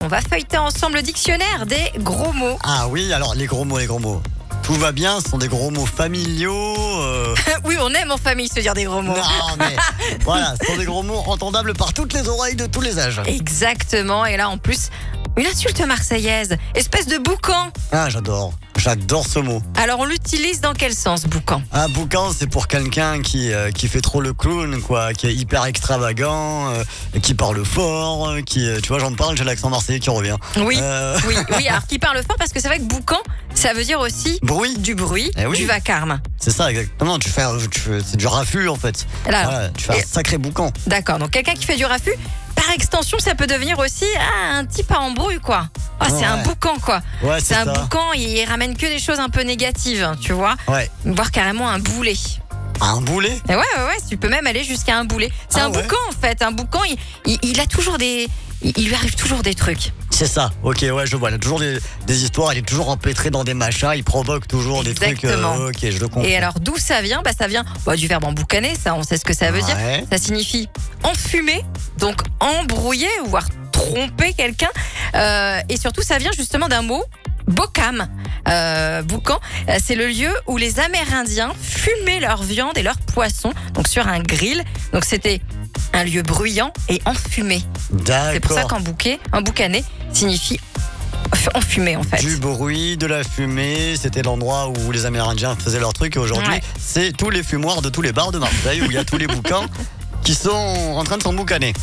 On va feuilleter ensemble le dictionnaire des gros mots. Ah oui, alors les gros mots. Tout va bien, ce sont des gros mots familiaux. Oui, on aime en famille se dire des gros mots. Non, mais voilà, ce sont des gros mots entendables par toutes les oreilles de tous les âges. Exactement. Et là, en plus, une insulte marseillaise. Espèce de boucan. Ah, j'adore ce mot. Alors, on l'utilise dans quel sens, boucan? Un boucan, c'est pour quelqu'un qui fait trop le clown, quoi, qui est hyper extravagant, qui parle fort, tu vois, j'en parle, j'ai l'accent marseillais qui revient. Oui, oui. Alors, qui parle fort parce que c'est vrai que boucan, ça veut dire aussi Bruit. du bruit, Eh oui. du vacarme. C'est ça, exactement. C'est du raffut, en fait. Là, Voilà, tu fais un sacré boucan. D'accord. Donc, quelqu'un qui fait du raffut, par extension, ça peut devenir aussi un type à embrouille, quoi. Ah, c'est Ouais. un boucan, quoi. Ouais, C'est un ça. boucan, il ramène que des choses un peu négatives, tu vois. Ouais. Voire carrément un boulet. Un boulet. Et ouais, tu peux même aller jusqu'à un boulet. C'est Ah un ouais. boucan, en fait. Un boucan, il a toujours des... Il lui arrive toujours des trucs. C'est ça, ok, ouais, je vois. Il a toujours des histoires, il est toujours empêtré dans des machins, il provoque toujours des trucs. Exactement. Ok, je le comprends. Et alors, d'où ça vient? Ça vient du verbe emboucaner, ça, on sait ce que ça veut dire. Ouais. Ça signifie enfumer, donc embrouiller, voire tromper quelqu'un. Et surtout, ça vient justement d'un mot, bocam. Boucan, c'est le lieu où les Amérindiens fumaient leur viande et leurs poissons, donc sur un grill. Donc c'était un lieu bruyant et enfumé. D'accord. C'est pour ça qu'emboucaner signifie enfumer, en fait. Du bruit, de la fumée, c'était l'endroit où les Amérindiens faisaient leur truc. Et aujourd'hui, Ouais. c'est tous les fumoirs de tous les bars de Marseille où il y a tous les boucans qui sont en train de s'emboucaner.